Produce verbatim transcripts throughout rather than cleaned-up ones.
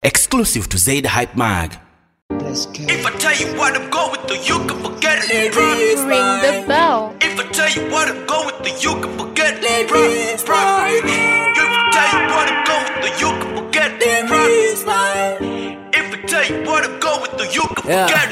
Exclusive to Zaid Hype Mag. If I tell you what I'm going through, you can forget it. Ring the bell. If I tell you what I'm going through, you can forget it. If I tell you what I'm going through, you can forget it. If I tell you what I'm going through, you can forget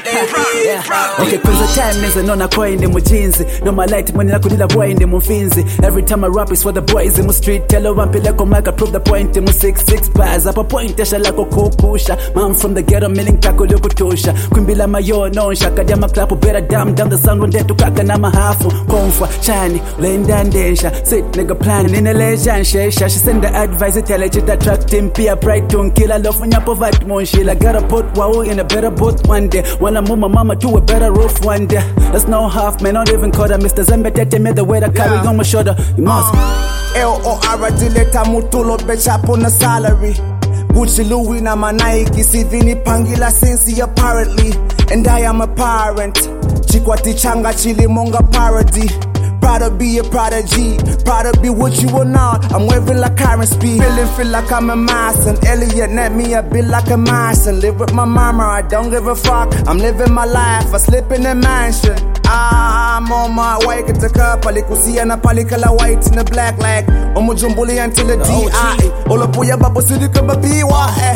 it. Okay, kwanza time neza nona coin in mujinzi. No my light money nakudila boy in the mufinzi. Every time I rap is for the boys in the street. Tell her vampy like I prove the point in my six six bars. Up a point esha lako kukusha. Man from the ghetto milling tako lyokutosha. Kwimbila mayo no shaka jama klapu better damn down the sound one day to kaka na mahafu. Konfa shiny lenda ndensha. Sit nigga planning in a legend shesha. She send the advice tell it that attract him pia bright tone killer love when yapo vat mon shit. I gotta put wow in a better boat one day. Wanna move my mama to a better roof one day. That's no half man, not even quarter. Mister Zambetete made the way that carry on my shoulder. You must L O R dileta mutulo becha puna salary. Gucci Louis na my Nike Sivini pangila since apparently. And I am a parent. Chikwati changa chili monga parody. Proud to be a prodigy, proud to be what you are not. I'm waving like current speed, feeling feel like I'm a master. Elliot net me a bit like a master. Live with my mama, I don't give a fuck. I'm living my life, I sleep in a mansion. I'm on my way, get the cup. Palikusia na palikala white in the black like Omujumbuli until the D I. All up your bubble city kaba B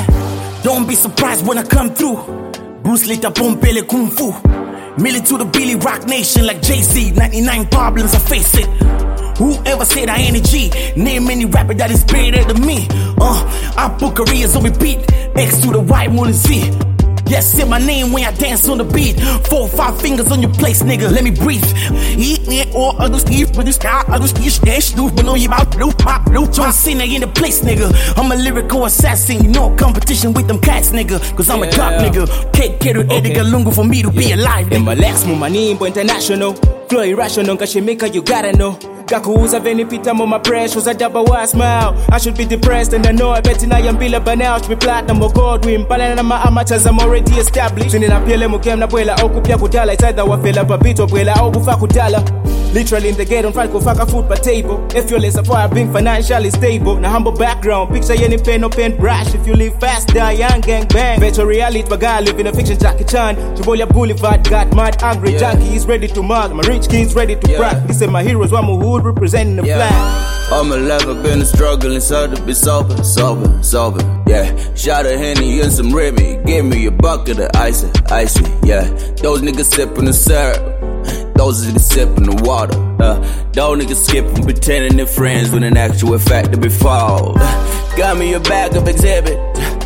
Y. Don't be surprised when I come through. Bruce Lee tapompele kung fu. Millie to the Billy Rock Nation like Jay-Z. ninety-nine problems, I face it. Whoever said I ain't a G, name any rapper that is better than me. Uh, I put careers on repeat. X to the Y, more than Z. Yes, say my name when I dance on the beat. Four or five fingers on your place, nigga, let me breathe. Eat me or other Steve, but this guy, other Steve, stash, do, but know you about blue, pop, blue. John Cena in the place, nigga. I'm a lyrical assassin, you know, competition with them cats, nigga. Cause I'm yeah. a top nigga. Cake, Keru, okay. Edgar Lungu for me to yeah. be alive. In my legs, move my name, international. Flow irrational, cause she make her, you gotta know. Gakuuza veni pita mo my pressures, I double wa smile. I should be depressed and I know I bet in I am bila by now. Should be platinum or gold win. Pala na ma amateurs, I'm already established. Sini na piele mukem na bwela au kupia kudala. It's either wafela babito bwela au bufa kudala. Literally in the ghetto, fight go fuck a food per table. If you're less of why being financially stable. Na humble background, picture any pen or pen brush. If you live fast, die young, gang bang. Virtual reality, but guy live in a fiction, Jackie Chan. Chibolia Boulevard, got mad, angry, yeah. Junkie is ready to mug. My rich kids ready to yeah. brag. This is my heroes, one more hood representing the yeah. flag. All my life I've been struggling, so to be sober, sober, sober, yeah. Shot a Henny and some Remy, give me a bucket of icy, icy, yeah. Those niggas sipping the syrup. Those niggas sipping the water. Uh, those niggas skipping, pretending they're friends when in actual fact they be fouled. Got me a bag of exhibit.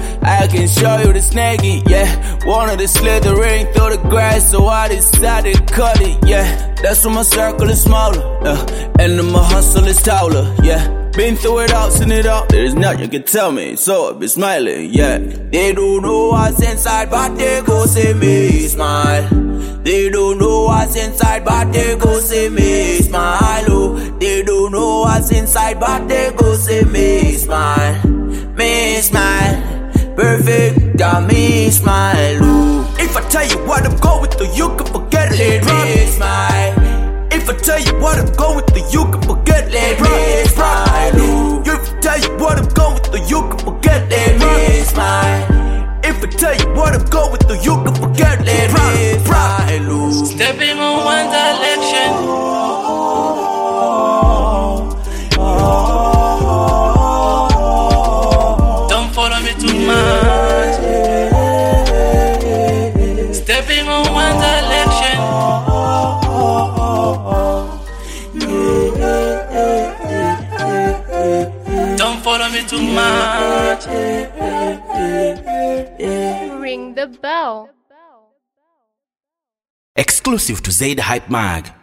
I can show you the snaky, yeah. Wanted to slithering through the grass, so I decided to cut it, yeah. That's when my circle is smaller, uh, and then my hustle is taller, yeah. Been through it all, seen it all. There's nothing you can tell me, so I be smiling, yeah. They don't know what's inside, but they go see me smile. They don't know what's inside, but they go see me smile. Oh, they don't know what's inside, but they go see me smile. Me smile. Perfect, got me smile. Ooh. If I tell you what I'm going through, you can forget it. Let me smile. If I tell you what I'm going through, you can forget it. Let me smile. Ooh. If I tell you what I'm going through, you can forget it. Let me smile. If I tell you what I'm going through, you can forget it. Let me smile. Ooh. Stepping on one direction. Too much. Stepping on one direction. Don't follow me too much. Ring the bell. Exclusive to Zaid Hype Mag.